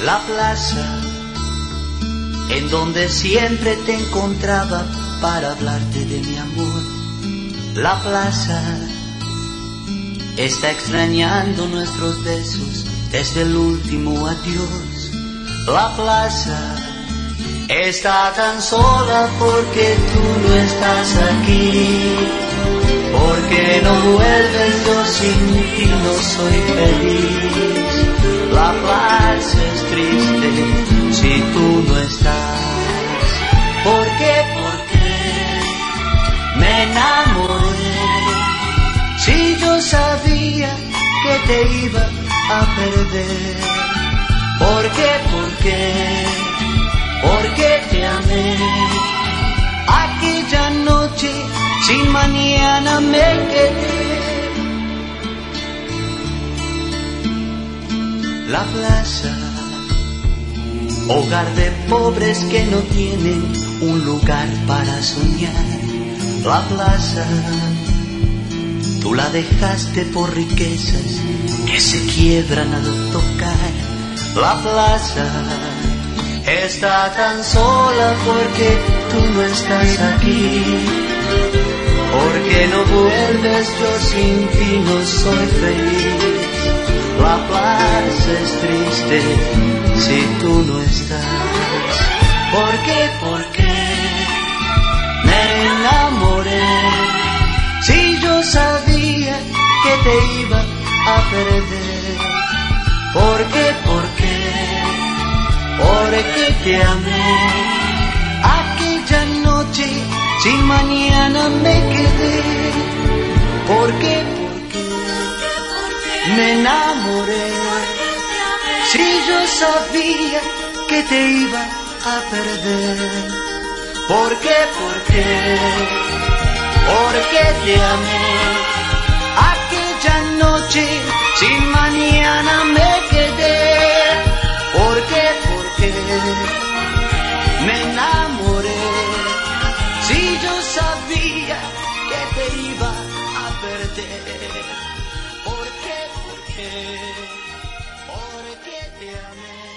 La plaza en donde siempre te encontraba para hablarte de mi amor. La plaza está extrañando nuestros besos desde el último adiós. La plaza está tan sola porque tú no estás aquí. Porque no vuelves, yo sin ti no soy feliz. La plaza es triste si tú no estás. ¿Por qué? Porque me enamoré. Si yo sabía que te iba a perder. ¿Por qué? Porque te amé. Aquella noche sin mañana me quedé. La plaza, hogar de pobres que no tienen un lugar para soñar. La plaza, tú la dejaste por riquezas que se quiebran al tocar. La plaza está tan sola porque tú no estás aquí. Porque no vuelves, yo sin ti no soy feliz. La plaza es triste si tú no estás. ¿Por qué? Porque me enamoré. Si yo sabía que te iba a perder. ¿Por qué? Porque te amé. Aquella noche sin mañana me quedé. ¿Por qué? Me enamoré. Si yo sabía que te iba a perder. ¿Por qué? Porque te amé. Aquella noche sin mañana me quedé. ¿Por qué? Me enamoré. Si yo sabía que te iba a perder. ¿Por qué? Porque te amé.